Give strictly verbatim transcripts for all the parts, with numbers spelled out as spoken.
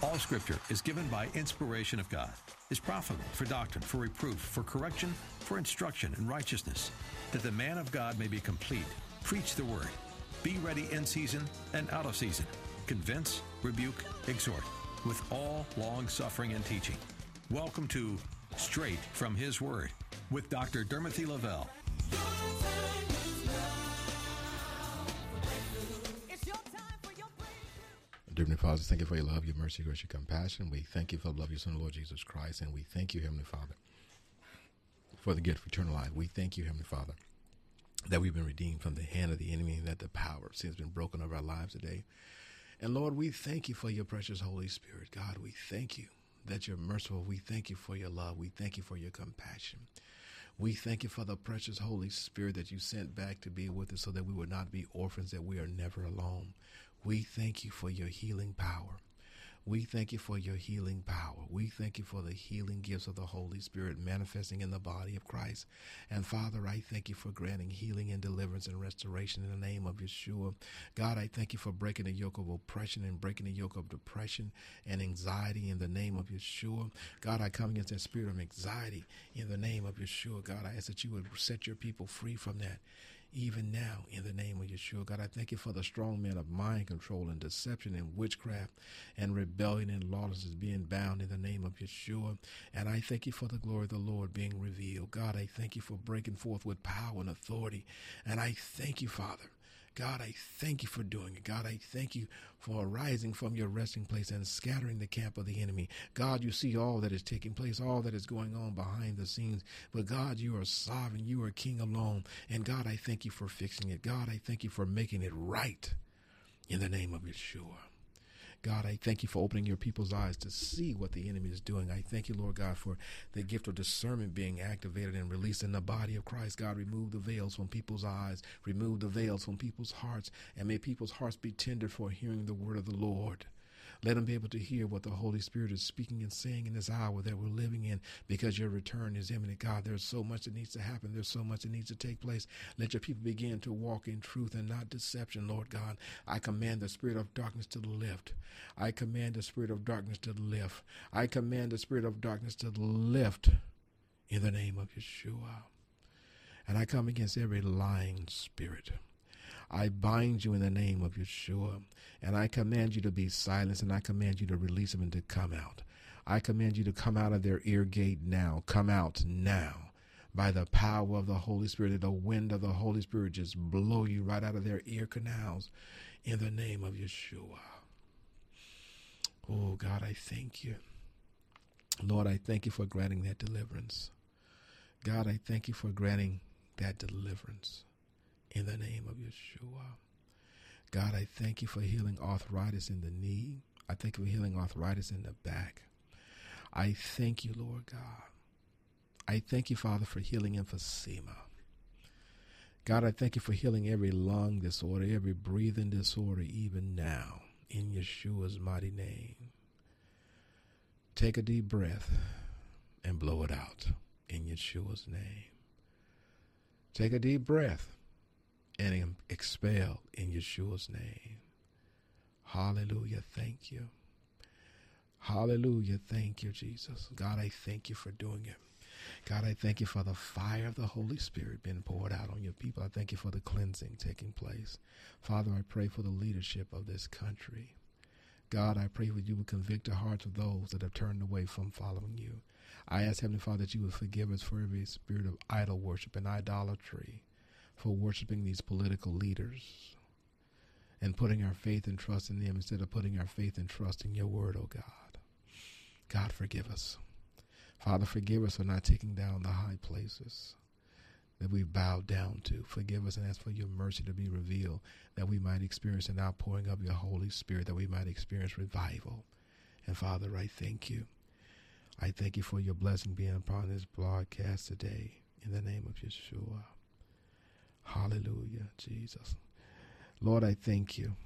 All Scripture is given by inspiration of God, is profitable for doctrine, for reproof, for correction, for instruction in righteousness, that the man of God may be complete. Preach the word. Be ready in season and out of season. Convince, rebuke, exhort, with all long-suffering and teaching. Welcome to Straight from His Word with Doctor Dermothy Lavelle. Dear Heavenly Father, thank you for your love, your mercy, grace, your compassion. We thank you for the love of your Son, Lord Jesus Christ, and we thank you, Heavenly Father, for the gift of eternal life. We thank you, Heavenly Father, that we've been redeemed from the hand of the enemy and that the power of sin has been broken over our lives today. And Lord, we thank you for your precious Holy Spirit. God, we thank you that you're merciful. We thank you for your love. We thank you for your compassion. We thank you for the precious Holy Spirit that you sent back to be with us so that we would not be orphans, that we are never alone. We thank you for your healing power. We thank you for your healing power. We thank you for the healing gifts of the Holy Spirit manifesting in the body of Christ. And Father, I thank you for granting healing and deliverance and restoration in the name of Yeshua. God, I thank you for breaking the yoke of oppression and breaking the yoke of depression and anxiety in the name of Yeshua. God, I come against that spirit of anxiety in the name of Yeshua. God, I ask that you would set your people free from that. Even now, in the name of Yeshua. God, I thank you for the strong man of mind control and deception and witchcraft and rebellion and lawlessness being bound in the name of Yeshua. And I thank you for the glory of the Lord being revealed. God, I thank you for breaking forth with power and authority. And I thank you, Father. God, I thank you for doing it. God, I thank you for arising from your resting place and scattering the camp of the enemy. God, you see all that is taking place, all that is going on behind the scenes. But God, you are sovereign. You are king alone. And God, I thank you for fixing it. God, I thank you for making it right in the name of Yeshua. God, I thank you for opening your people's eyes to see what the enemy is doing. I thank you, Lord God, for the gift of discernment being activated and released in the body of Christ. God, remove the veils from people's eyes, remove the veils from people's hearts, and may people's hearts be tender for hearing the word of the Lord. Let them be able to hear what the Holy Spirit is speaking and saying in this hour that we're living in, because your return is imminent. God, there's so much that needs to happen. There's so much that needs to take place. Let your people begin to walk in truth and not deception, Lord God. I command the spirit of darkness to lift. I command the spirit of darkness to lift. I command the spirit of darkness to lift in the name of Yeshua. And I come against every lying spirit. I bind you in the name of Yeshua, and I command you to be silenced, and I command you to release them and to come out. I command you to come out of their ear gate now. Come out now by the power of the Holy Spirit. Let the wind of the Holy Spirit just blow you right out of their ear canals in the name of Yeshua. Oh, God, I thank you. Lord, I thank you for granting that deliverance. God, I thank you for granting that deliverance. In the name of Yeshua. God, I thank you for healing arthritis in the knee. I thank you for healing arthritis in the back. I thank you, Lord God. I thank you, Father, for healing emphysema. God, I thank you for healing every lung disorder, every breathing disorder, even now, in Yeshua's mighty name. Take a deep breath and blow it out in Yeshua's name. Take a deep breath and expel in Yeshua's name. Hallelujah. Thank you. Hallelujah. Thank you, Jesus. God, I thank you for doing it. God, I thank you for the fire of the Holy Spirit being poured out on your people. I thank you for the cleansing taking place. Father, I pray for the leadership of this country. God, I pray that you would convict the hearts of those that have turned away from following you. I ask, Heavenly Father, that you would forgive us for every spirit of idol worship and idolatry, for worshiping these political leaders and putting our faith and trust in them instead of putting our faith and trust in your word, oh God. God, forgive us. Father, forgive us for not taking down the high places that we've bowed down to. Forgive us and ask for your mercy to be revealed, that we might experience an outpouring of your Holy Spirit, that we might experience revival. And Father, I thank you. I thank you for your blessing being upon this broadcast today in the name of Yeshua. Hallelujah, Jesus. Lord, I thank you.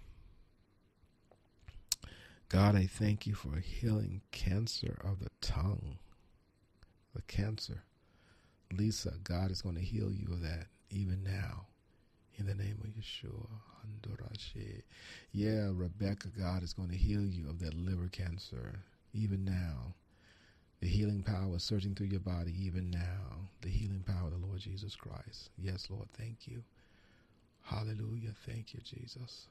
God, I thank you for healing cancer of the tongue, the cancer. Lisa, God is going to heal you of that even now in the name of Yeshua. Yeah, Rebecca, God is going to heal you of that liver cancer even now. The healing power is surging through your body even now. The healing power of the Lord Jesus Christ. Yes, Lord, thank you. Hallelujah. Thank you, Jesus.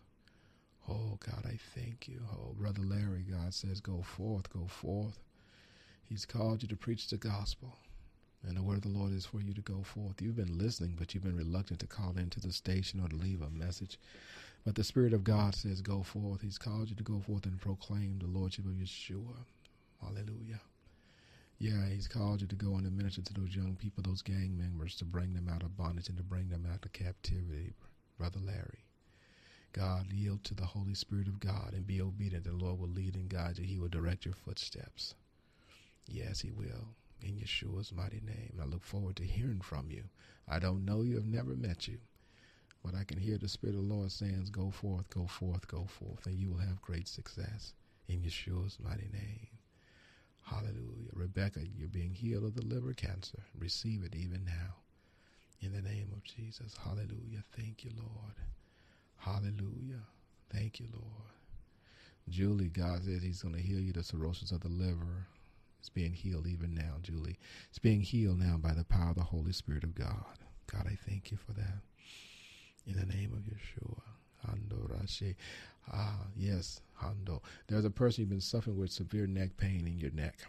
Oh, God, I thank you. Oh, Brother Larry, God says, go forth, go forth. He's called you to preach the gospel. And the word of the Lord is for you to go forth. You've been listening, but you've been reluctant to call into the station or to leave a message. But the Spirit of God says, go forth. He's called you to go forth and proclaim the Lordship of Yeshua. Hallelujah. Yeah, he's called you to go and minister to those young people, those gang members, to bring them out of bondage and to bring them out of captivity, Brother Larry. God, yield to the Holy Spirit of God and be obedient. The Lord will lead and guide you. He will direct your footsteps. Yes, he will. In Yeshua's mighty name. I look forward to hearing from you. I don't know you. I've never met you. But I can hear the Spirit of the Lord saying, go forth, go forth, go forth. And you will have great success in Yeshua's mighty name. Hallelujah. Rebecca, you're being healed of the liver cancer. Receive it even now. In the name of Jesus. Hallelujah. Thank you, Lord. Hallelujah. Thank you, Lord. Julie, God says he's going to heal you the cirrhosis of the liver. It's being healed even now, Julie. It's being healed now by the power of the Holy Spirit of God. God, I thank you for that. In the name of Yeshua. Hando Rashi. Ah, yes, Hando. There's a person you've been suffering with severe neck pain in your neck.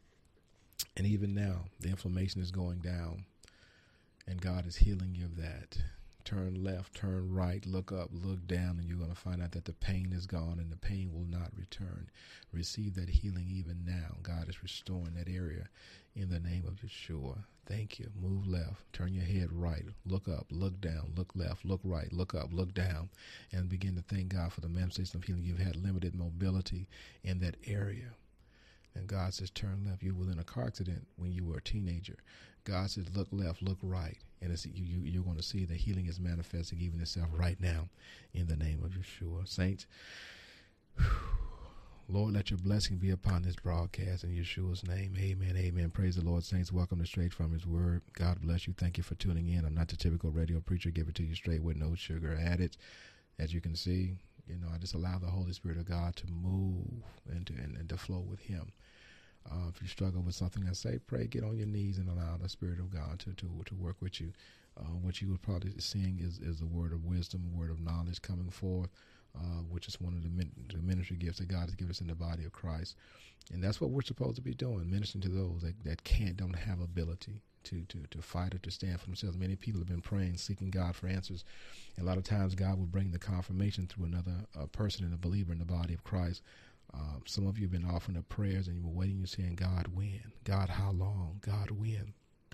And even now, the inflammation is going down. And God is healing you of that. Turn left, turn right, look up, look down, and you're going to find out that the pain is gone and the pain will not return. Receive that healing even now. God is restoring that area in the name of Yeshua. Thank you. Move left, turn your head right, look up, look down, look left, look right, look up, look down, and begin to thank God for the manifestation of healing. You've had limited mobility in that area. And God says, turn left. You were in a car accident when you were a teenager. God says, look left, look right. And it's, you, you, you're going to see the healing is manifesting even itself right now in the name of Yeshua. Saints, whew, Lord, let your blessing be upon this broadcast in Yeshua's name. Amen, amen. Praise the Lord, saints. Welcome to Straight from His Word. God bless you. Thank you for tuning in. I'm not the typical radio preacher. Give it to you straight with no sugar added. As you can see, you know, I just allow the Holy Spirit of God to move and to, and, and to flow with Him. Uh, if you struggle with something I say, pray, get on your knees and allow the Spirit of God to to, to work with you. Uh, what you would probably be seeing is, is a word of wisdom, a word of knowledge coming forth, uh, which is one of the, min- the ministry gifts that God has given us in the body of Christ. And that's what we're supposed to be doing, ministering to those that, that can't, don't have ability to, to, to fight or to stand for themselves. Many people have been praying, seeking God for answers. And a lot of times God will bring the confirmation through another uh, person and a believer in the body of Christ. Uh, some of you have been offering up prayers and you were waiting, you're saying, God, when? God, how long? God, when?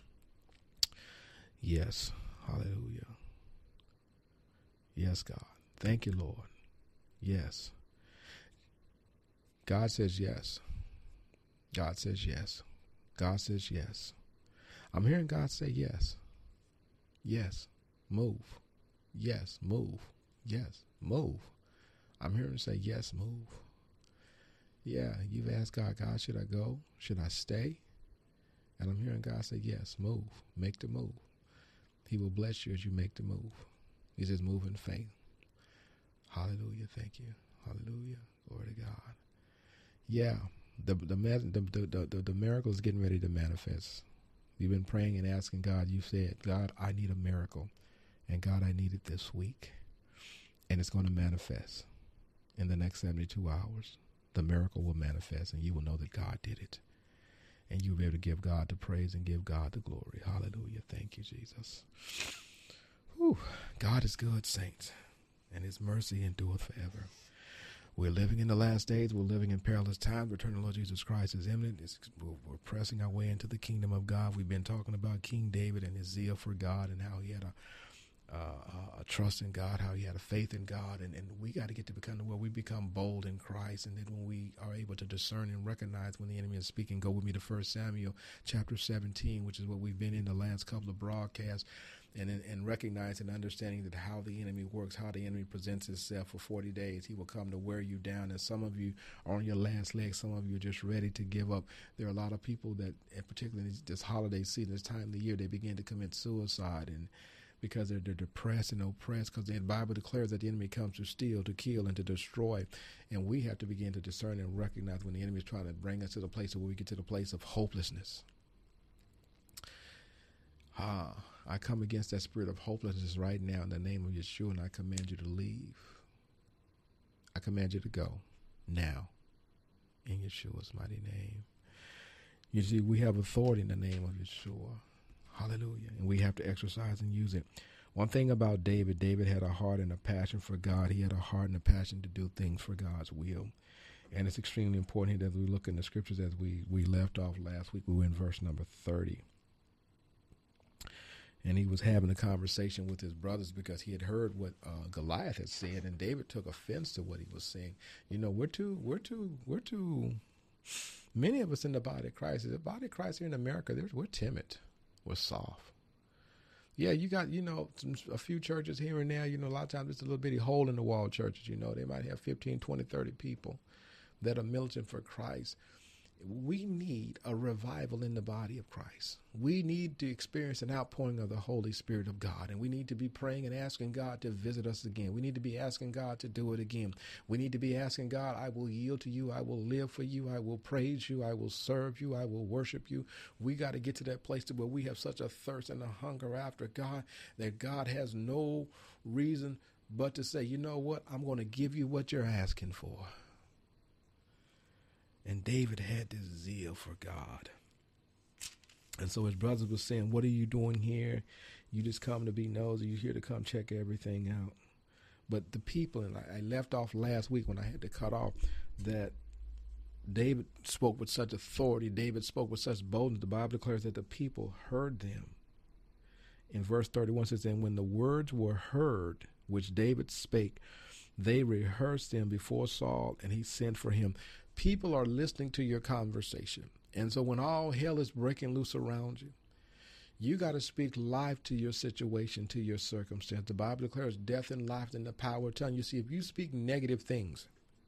Yes. Hallelujah. Yes, God. Thank you, Lord. Yes. God says yes. God says yes. God says yes. I'm hearing God say yes. Yes. Move. Yes. Move. Yes. Move. I'm hearing him say yes. Move. Yeah, you've asked God, God, should I go? Should I stay? And I'm hearing God say, yes, move. Make the move. He will bless you as you make the move. He says, move in faith. Hallelujah. Thank you. Hallelujah. Glory to God. Yeah, the the the the, the, the miracle is getting ready to manifest. You've been praying and asking God. You said, God, I need a miracle. And God, I need it this week. And it's going to manifest in the next seventy-two hours. The miracle will manifest and you will know that God did it. And you'll be able to give God the praise and give God the glory. Hallelujah. Thank you, Jesus. Whew. God is good, saints, and his mercy endureth forever. We're living in the last days. We're living in perilous times. Return of the Lord Jesus Christ is imminent. It's, we're, we're pressing our way into the kingdom of God. We've been talking about King David and his zeal for God and how he had a Uh, a trust in God, how he had a faith in God, and, and we got to get to become where we become bold in Christ, and then when we are able to discern and recognize when the enemy is speaking. Go with me to First Samuel chapter seventeen, which is what we've been in the last couple of broadcasts, and and recognize and understanding that how the enemy works, how the enemy presents himself for forty days. He will come to wear you down, and some of you are on your last leg. Some of you are just ready to give up. There are a lot of people that, particularly in this holiday season, this time of the year, they begin to commit suicide and because they're, they're depressed and oppressed, because the Bible declares that the enemy comes to steal, to kill, and to destroy. And we have to begin to discern and recognize when the enemy is trying to bring us to the place where we get to the place of hopelessness. Ah, I come against that spirit of hopelessness right now in the name of Yeshua, and I command you to leave. I command you to go now in Yeshua's mighty name. You see, we have authority in the name of Yeshua. Hallelujah. And we have to exercise and use it. One thing about David, David had a heart and a passion for God. He had a heart and a passion to do things for God's will. And it's extremely important that we look in the scriptures as we, we left off last week. We were in verse number thirty. And he was having a conversation with his brothers because he had heard what uh, Goliath had said, and David took offense to what he was saying. You know, we're too, we're too, we're too, many of us in the body of Christ, the body of Christ here in America, we're timid. We're soft. Yeah, you got, you know, some, a few churches here and there. You know, a lot of times it's a little bitty hole in the wall churches. You know, they might have fifteen, twenty, thirty people that are militant for Christ. We need a revival in the body of Christ. We need to experience an outpouring of the Holy Spirit of God. And we need to be praying and asking God to visit us again. We need to be asking God to do it again. We need to be asking God, I will yield to you. I will live for you. I will praise you. I will serve you. I will worship you. We got to get to that place to where we have such a thirst and a hunger after God that God has no reason but to say, you know what? I'm going to give you what you're asking for. And David had this zeal for God. And so his brothers were saying, what are you doing here? You just come to be nosy. You're here to come check everything out. But the people, and I left off last week when I had to cut off, that David spoke with such authority. David spoke with such boldness. The Bible declares that the people heard them. In verse thirty-one it says, and when the words were heard, which David spake, they rehearsed them before Saul, and he sent for him. People are listening to your conversation. And so when all hell is breaking loose around you, you got to speak life to your situation, to your circumstance. The Bible declares death and life in the power of tongue. You see, if you speak negative things,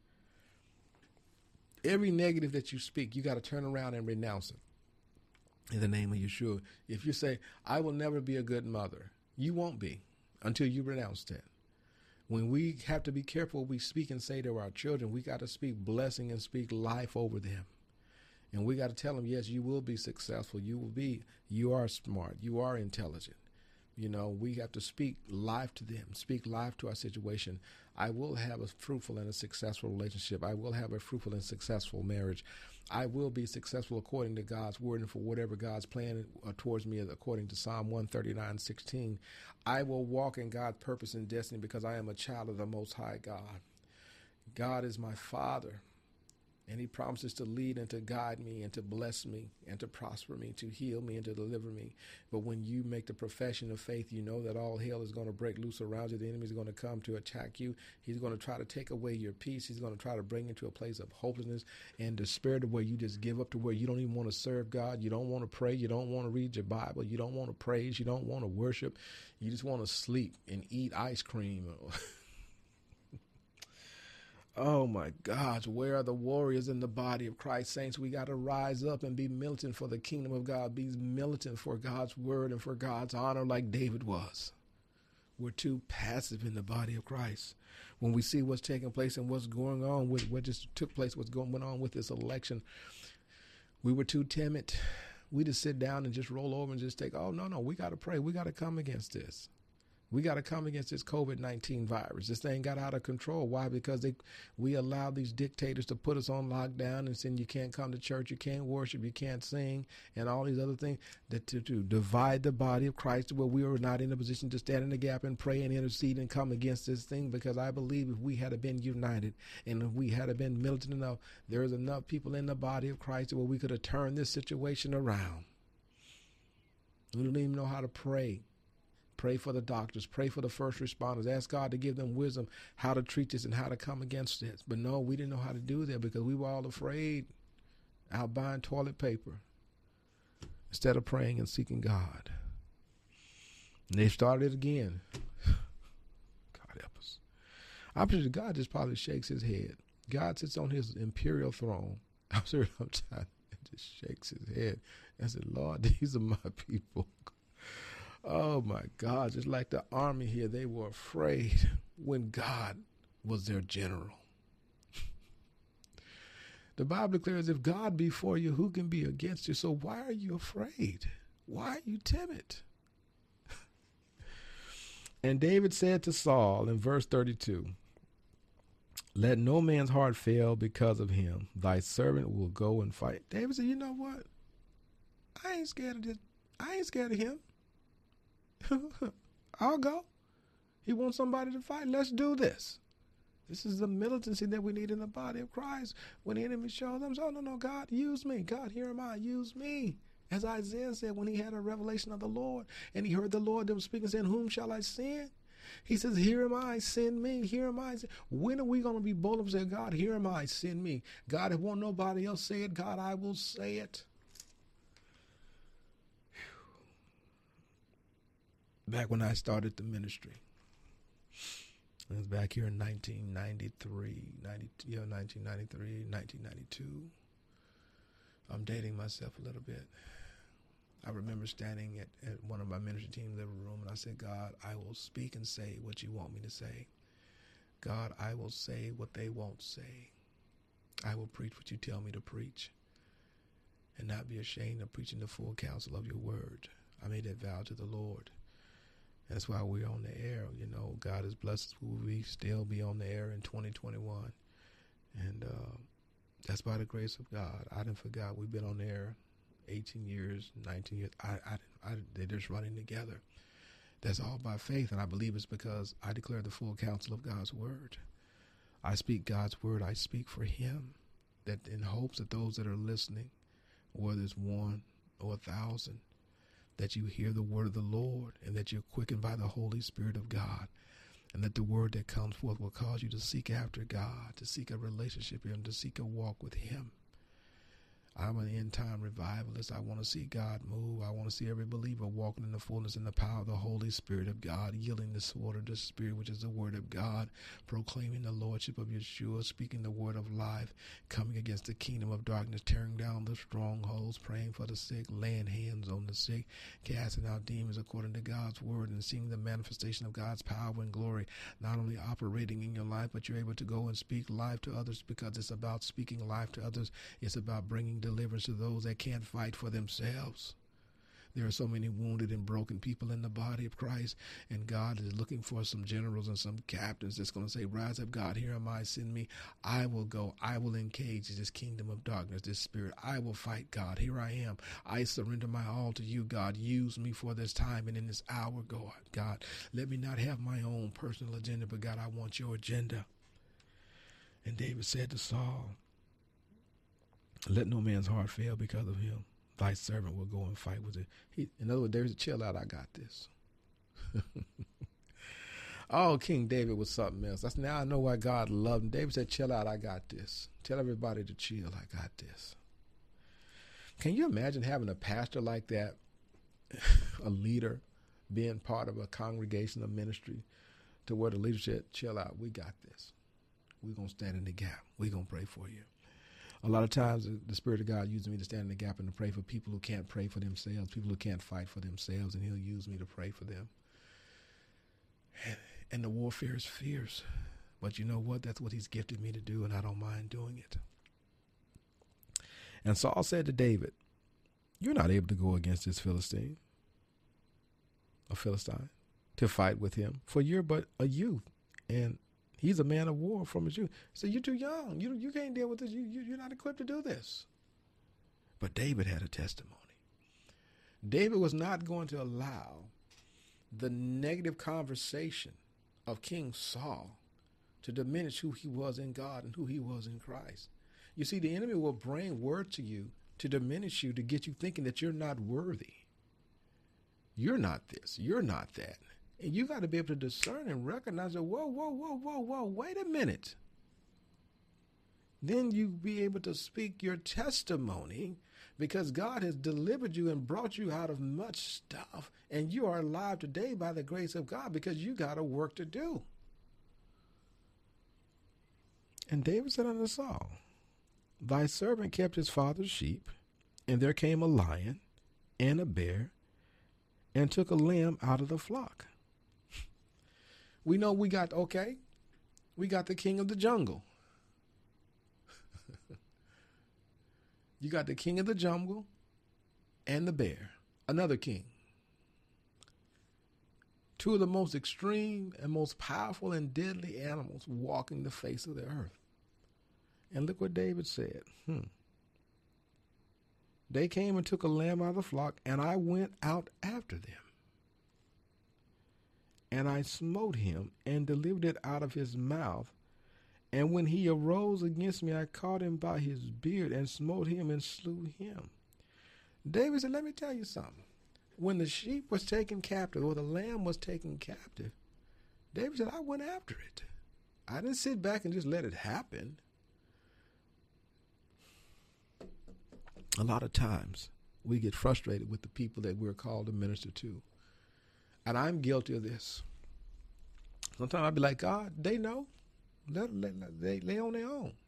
every negative that you speak, you got to turn around and renounce it in the name of Yeshua. If you say, I will never be a good mother, you won't be until you renounce that. When we have to be careful what we speak and say to our children, we got to speak blessing and speak life over them. And we got to tell them, yes, you will be successful. You will be, you are smart. You are intelligent. You know, we have to speak life to them, speak life to our situation. I will have a fruitful and a successful relationship. I will have a fruitful and successful marriage. I will be successful according to God's word and for whatever God's plan towards me, according to Psalm one thirty-nine sixteen. I will walk in God's purpose and destiny because I am a child of the Most High God. God is my Father, and he promises to lead and to guide me and to bless me and to prosper me, to heal me and to deliver me. But when you make the profession of faith, you know that all hell is going to break loose around you. The enemy is going to come to attack you. He's going to try to take away your peace. He's going to try to bring you to a place of hopelessness and despair, to where you just give up, to where you don't even want to serve God. You don't want to pray. You don't want to read your Bible. You don't want to praise. You don't want to worship. You just want to sleep and eat ice cream. Oh, my gosh, where are the warriors in the body of Christ? Saints, we got to rise up and be militant for the kingdom of God, be militant for God's word and for God's honor like David was. We're too passive in the body of Christ. When we see what's taking place and what's going on with what just took place, what's going on with this election, we were too timid. We just sit down and just roll over and just take, oh, no, no, we got to pray. We got to come against this. We got to come against this COVID nineteen virus. This thing got out of control. Why? Because they, we allow these dictators to put us on lockdown and saying you can't come to church, you can't worship, you can't sing, and all these other things that to, to divide the body of Christ, where we are not in a position to stand in the gap and pray and intercede and come against this thing. Because I believe if we had been united and if we had been militant enough, there is enough people in the body of Christ where we could have turned this situation around. We don't even know how to pray. Pray for the doctors, pray for the first responders, ask God to give them wisdom how to treat this and how to come against this. But no, we didn't know how to do that because we were all afraid, out buying toilet paper instead of praying and seeking God. And they started again. God help us. I'm sure God just probably shakes his head. God sits on his imperial throne. I'm sure sometimes it just shakes his head and said, Lord, these are my people. Oh my God, just like the army here, they were afraid when God was their general. The Bible declares, if God be for you, who can be against you? So why are you afraid? Why are you timid? And David said to Saul in verse thirty-two, let no man's heart fail because of him. Thy servant will go and fight. David said, you know what? I ain't scared of this. I ain't scared of him. I'll go. He wants somebody to fight. Let's do this. This is the militancy that we need in the body of Christ. When the enemy shows them, oh, no, no, God, use me. God, here am I. Use me. As Isaiah said when he had a revelation of the Lord and he heard the Lord them speaking, saying, whom shall I send? He says, here am I, send me. Here am I. When are we going to be bold and say, God, here am I, send me? God, if won't nobody else say it, God, I will say it. Back when I started the ministry, it was back here in nineteen ninety-three, ninety, yeah, nineteen ninety-three, nineteen ninety-two. I'm dating myself a little bit. I remember standing at, at one of my ministry team living room, and I said, God, I will speak and say what you want me to say. God, I will say what they won't say. I will preach what you tell me to preach and not be ashamed of preaching the full counsel of your word. I made that vow to the Lord. That's why we're on the air. You know, God has blessed us. We still be on the air in twenty twenty-one. And uh, that's by the grace of God. I didn't forget we've been on the air eighteen years, nineteen years. I, I, I, they're just running together. That's all by faith. And I believe it's because I declare the full counsel of God's word. I speak God's word. I speak for him, that in hopes that those that are listening, whether it's one or a thousand, that you hear the word of the Lord and that you're quickened by the Holy Spirit of God, and that the word that comes forth will cause you to seek after God, to seek a relationship with him, to seek a walk with him. I'm an end-time revivalist. I want to see God move. I want to see every believer walking in the fullness and the power of the Holy Spirit of God, yielding the sword of the Spirit, which is the word of God, proclaiming the lordship of Yeshua, speaking the word of life, coming against the kingdom of darkness, tearing down the strongholds, praying for the sick, laying hands on the sick, casting out demons according to God's word, and seeing the manifestation of God's power and glory, not only operating in your life, but you're able to go and speak life to others, because it's about speaking life to others. It's about bringing deliverance to those that can't fight for themselves. There are so many wounded and broken people in the body of Christ, and God is looking for some generals and some captains that's going to say, rise up, God, here am I, send me. I will go. I will engage this kingdom of darkness, this spirit. I will fight, God. Here I am. I surrender my all to you, God. Use me for this time and in this hour, God. God, let me not have my own personal agenda, but God, I want your agenda. And David said to Saul, let no man's heart fail because of him. Thy servant will go and fight with it. He, in other words, there's a chill out. I got this. Oh, King David was something else. That's now I know why God loved him. David said, chill out. I got this. Tell everybody to chill. I got this. Can you imagine having a pastor like that, a leader, being part of a congregation of ministry, to where the leader said, chill out. We got this. We're going to stand in the gap. We're going to pray for you. A lot of times the Spirit of God uses me to stand in the gap and to pray for people who can't pray for themselves, people who can't fight for themselves, and he'll use me to pray for them. And, and the warfare is fierce. But you know what? That's what he's gifted me to do, and I don't mind doing it. And Saul said to David, you're not able to go against this Philistine, a Philistine, to fight with him, for you're but a youth, and he's a man of war from his youth. He said, you're too young. You you can't deal with this. You, you, you're not equipped to do this. But David had a testimony. David was not going to allow the negative conversation of King Saul to diminish who he was in God and who he was in Christ. You see, the enemy will bring word to you to diminish you, to get you thinking that you're not worthy. You're not this. You're not that. And you got to be able to discern and recognize that, whoa, whoa, whoa, whoa, whoa, wait a minute. Then you be able to speak your testimony, because God has delivered you and brought you out of much stuff. And you are alive today by the grace of God, because you got a work to do. And David said unto Saul, thy servant kept his father's sheep, and there came a lion and a bear and took a lamb out of the flock. We know we got, okay, we got the king of the jungle. You got the king of the jungle and the bear, another king. Two of the most extreme and most powerful and deadly animals walking the face of the earth. And look what David said. Hmm. They came and took a lamb out of the flock, and I went out after them. And I smote him and delivered it out of his mouth. And when he arose against me, I caught him by his beard and smote him and slew him. David said, let me tell you something. When the sheep was taken captive, or the lamb was taken captive, David said, I went after it. I didn't sit back and just let it happen. A lot of times we get frustrated with the people that we're called to minister to. And I'm guilty of this. Sometimes I'll be like, God, they know. Let, let, let, they lay on their own.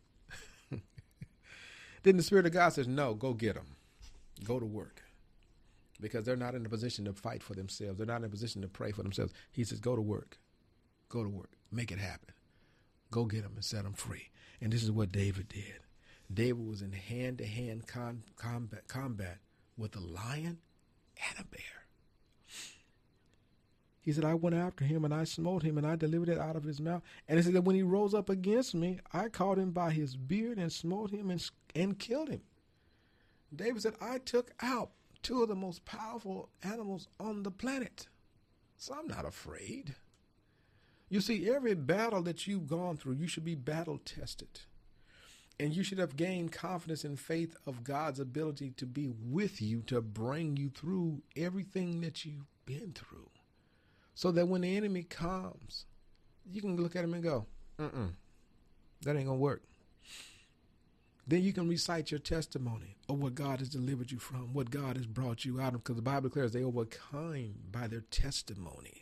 Then the Spirit of God says, no, go get them. Go to work. Because they're not in a position to fight for themselves. They're not in a position to pray for themselves. He says, go to work. Go to work. Make it happen. Go get them and set them free. And this is what David did. David was in hand-to-hand con- combat, combat with a lion and a bear. He said, I went after him and I smote him and I delivered it out of his mouth. And he said that when he rose up against me, I caught him by his beard and smote him and, and killed him. David said, I took out two of the most powerful animals on the planet. So I'm not afraid. You see, every battle that you've gone through, you should be battle tested. And you should have gained confidence and faith of God's ability to be with you, to bring you through everything that you've been through. So that when the enemy comes, you can look at him and go, mm-mm, that ain't going to work. Then you can recite your testimony of what God has delivered you from, what God has brought you out of, because the Bible declares they overcome by their testimony.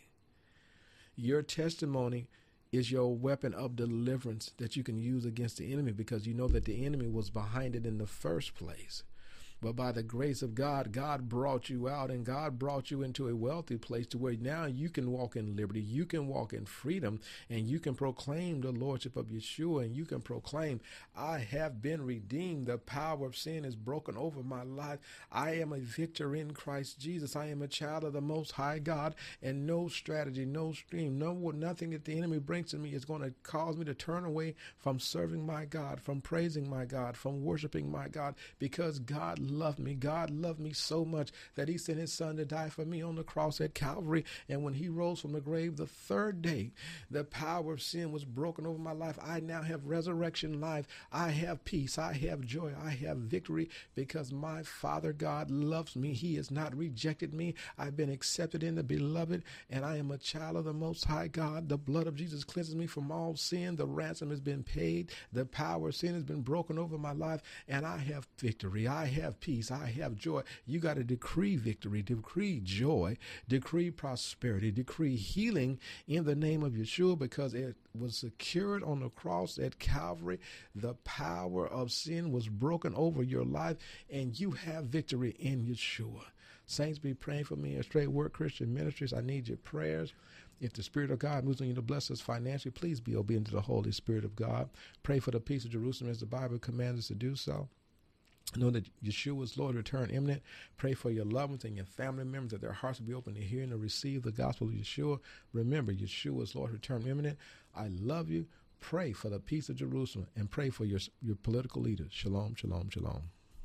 Your testimony is your weapon of deliverance that you can use against the enemy, because you know that the enemy was behind it in the first place. But by the grace of God, God brought you out, and God brought you into a wealthy place to where now you can walk in liberty, you can walk in freedom, and you can proclaim the lordship of Yeshua, and you can proclaim, I have been redeemed. The power of sin is broken over my life. I am a victor in Christ Jesus. I am a child of the Most High God, and no strategy, no stream, no nothing that the enemy brings to me is going to cause me to turn away from serving my God, from praising my God, from worshiping my God, because God loved me. God loved me so much that he sent his son to die for me on the cross at Calvary. And when he rose from the grave the third day, the power of sin was broken over my life. I now have resurrection life. I have peace. I have joy. I have victory because my Father God loves me. He has not rejected me. I've been accepted in the beloved, and I am a child of the Most High God. The blood of Jesus cleanses me from all sin. The ransom has been paid. The power of sin has been broken over my life, and I have victory. I have peace. I have joy. You got to decree victory, decree joy, decree prosperity, decree healing in the name of Yeshua, because it was secured on the cross at Calvary. The power of sin was broken over your life, and you have victory in Yeshua. Saints, be praying for me at Straight Word Christian Ministries. I need your prayers. If the Spirit of God moves on you to bless us financially, please be obedient to the Holy Spirit of God. Pray for the peace of Jerusalem as the Bible commands us to do so. Know that Yeshua's Lord return imminent. Pray for your loved ones and your family members, that their hearts will be open to hear and to receive the gospel of Yeshua. Remember, Yeshua's Lord return imminent. I love you. Pray for the peace of Jerusalem, and pray for your, your political leaders. Shalom, shalom, shalom.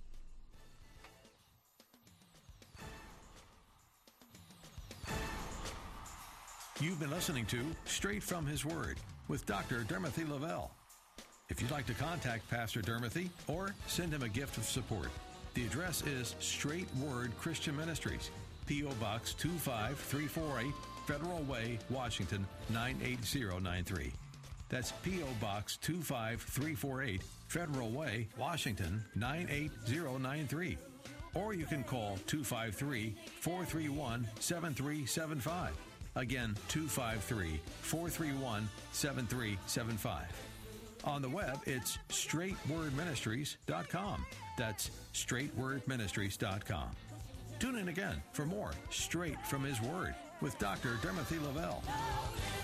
You've been listening to Straight from His Word with Doctor Dermothy Lavelle. If you'd like to contact Pastor Dermothy or send him a gift of support, the address is Straight Word Christian Ministries, P O. Box two five three four eight, Federal Way, Washington, nine eight zero nine three. That's P O. Box two five three four eight, Federal Way, Washington, nine eight zero nine three. Or you can call two five three, four three one, seven three seven five. Again, two five three, four three one, seven three seven five. On the web, it's straight word ministries dot com. That's straight word ministries dot com. Tune in again for more Straight from His Word with Doctor Timothy Lavelle.